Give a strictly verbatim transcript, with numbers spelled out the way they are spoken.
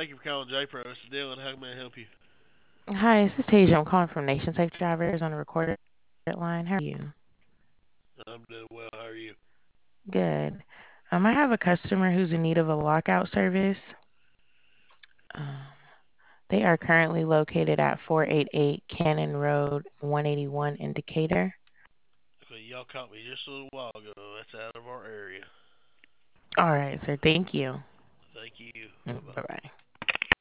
Thank you for calling J Pro. This is Dylan. How may I help you? Hi, this is Tasia. I'm calling from Nation Safe Drivers on a recorded line. How are you? I'm doing well. How are you? Good. Um, I have a customer who's in need of a lockout service. Um, they are currently located at four eighty-eight Cannon Road, one eighty-one in Decatur. Okay, y'all caught me just a little while ago. That's out of our area. All right, sir. Thank you. Thank you. Bye Bye bye. bye.